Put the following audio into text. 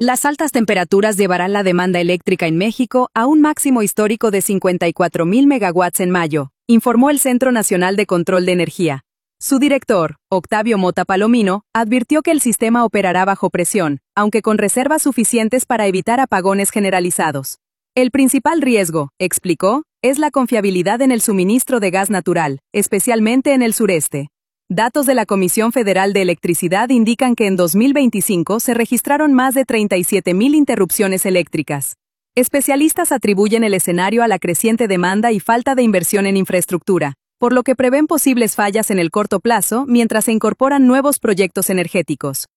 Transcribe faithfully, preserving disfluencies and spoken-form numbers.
Las altas temperaturas llevarán la demanda eléctrica en México a un máximo histórico de cincuenta y cuatro mil megawatts en mayo, informó el Centro Nacional de Control de Energía. Su director, Octavio Mota Palomino, advirtió que el sistema operará bajo presión, aunque con reservas suficientes para evitar apagones generalizados. El principal riesgo, explicó, es la confiabilidad en el suministro de gas natural, especialmente en el sureste. Datos de la Comisión Federal de Electricidad indican que en dos mil veinticinco se registraron más de treinta y siete mil interrupciones eléctricas. Especialistas atribuyen el escenario a la creciente demanda y falta de inversión en infraestructura, por lo que prevén posibles fallas en el corto plazo mientras se incorporan nuevos proyectos energéticos.